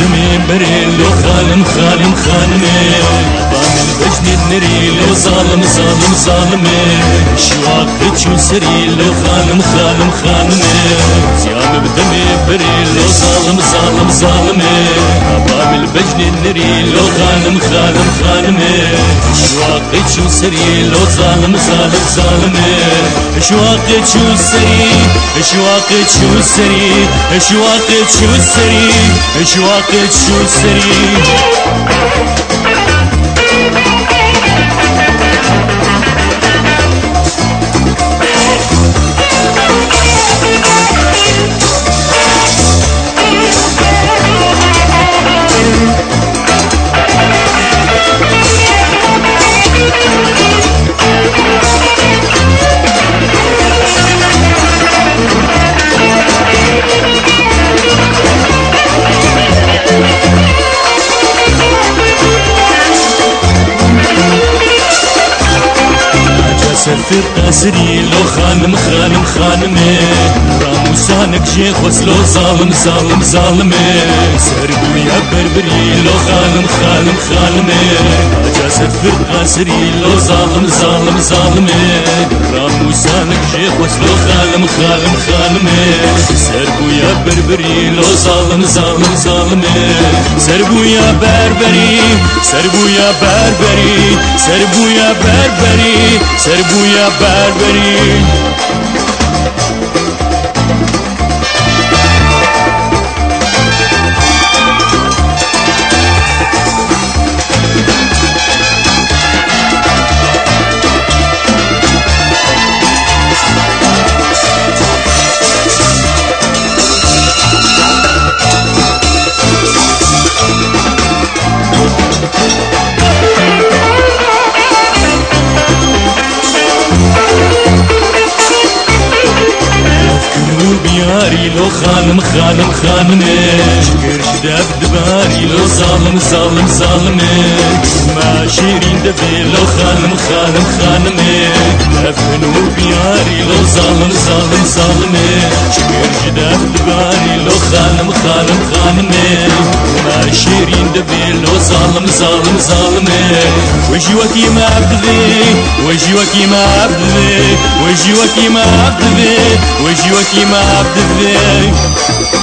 بدمي بريل وخالم خالم خالمي بامل بجني نريل وظالم ظالم ظالمي شواق تشو سريل وخالم خالم خالمي زيام بدمي بريل وظالم ظالم ظالمي بامل بجني نريل وخالم خالم خالمي شواق تشو سريل وظالم ظالم ظالمي شواق تشو سريل شواق تشو سريل شواق تشو سريل شواق تشو سريل سفر قاسري لو خانم خانم خانمي راموسانك جيخ وصلو ظالم ظالم ظالمي سرقو يا بربري لو خانم خانم خانمي اجا سفر قاسري لو ظالم ظالم ظالمي راموسانك جيخ وصلو خانم خانم خانمي سرقو يا بربري لو ظالم ظالم ظالمي سرقو يا بربري سرقو يا بربري سرقو يا بربري سرقو يا بربري بياري لو خانم خانم خانمي شكرش داب دباري لو ظالم ظالم ظالمي ما شيرين دبي لو خانم خانم خانمي دفنو بياري لو ظالم ظالم ظالمي شكرش داب دباري لو خانم خانم خانمي ما شيرين دبي لو ظالم ظالم ظالمي وجوكي ما عبدي وجوكي ما عبدي وجوكي ما عبدي وجوكي ما عبدي